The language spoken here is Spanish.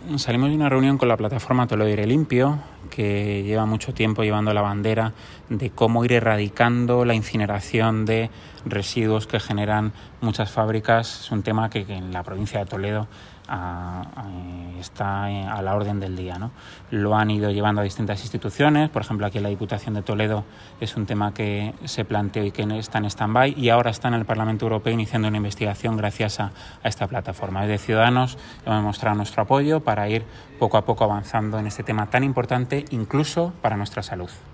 salimos de una reunión con la plataforma Toledo Aire Limpio, que lleva mucho tiempo llevando la bandera de cómo ir erradicando la incineración de residuos que generan muchas fábricas. Es un tema que en la provincia de Toledo está a la orden del día, ¿no? Lo han ido llevando a distintas instituciones. Por ejemplo, aquí en la Diputación de Toledo es un tema que se planteó y que está en stand-by, y ahora está en el Parlamento Europeo iniciando una investigación gracias a esta plataforma. Desde Ciudadanos hemos mostrado nuestro apoyo para ir poco a poco avanzando en este tema tan importante, incluso para nuestra salud.